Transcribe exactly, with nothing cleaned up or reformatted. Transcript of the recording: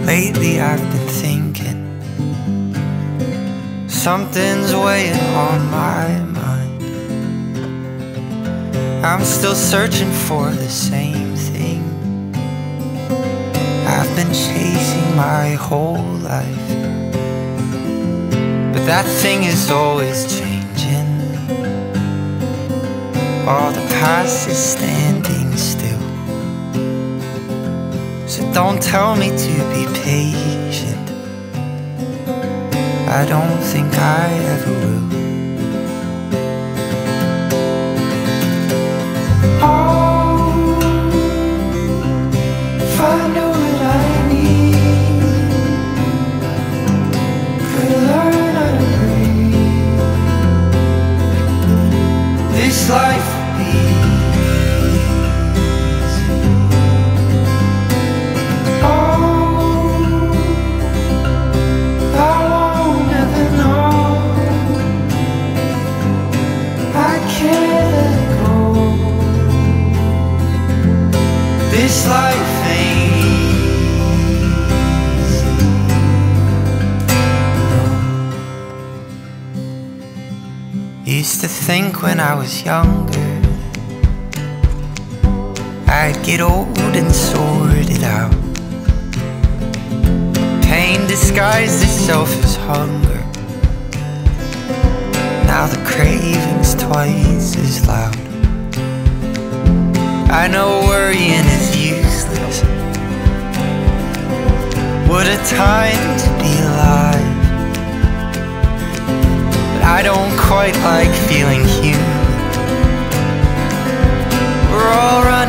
Lately I've been thinking something's weighing on my mind. I'm still searching for the same thing I've been chasing my whole life, but that thing is always changing. All the past is standing still. So don't tell me to be patient, I don't think I ever will. Oh, if I knew what I need, could learn how to breathe, this life would be this life ain't easy, no. Used to think when I was younger I'd get old and sort it out. Pain disguised itself as hunger. Now the craving's twice as loud. I know worrying is useless. What a time to be alive. But I don't quite like feeling human. We're all running